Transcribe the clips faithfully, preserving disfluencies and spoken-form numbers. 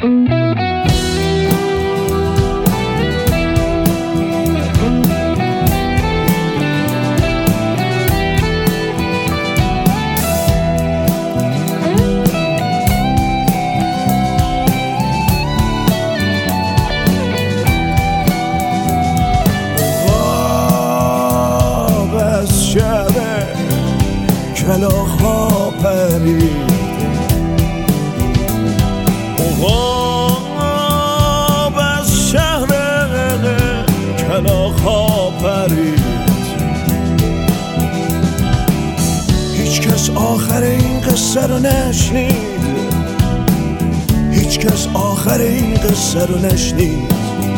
کلاغ ها پرید، عقاب از شهر کلاغ ها پرید. هیچ کس آخر این قصه رو نشنید، هیچ کس آخر این قصه رو نشنید.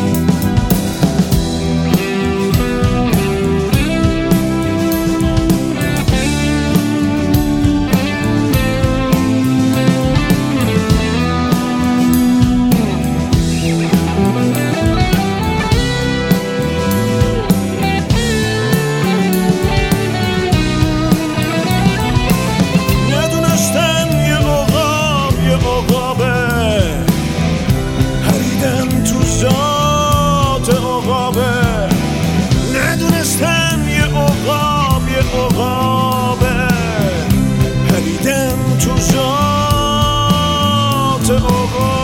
ندونستن یه عقاب یه عقابه، پریدن تو ذات عقاب.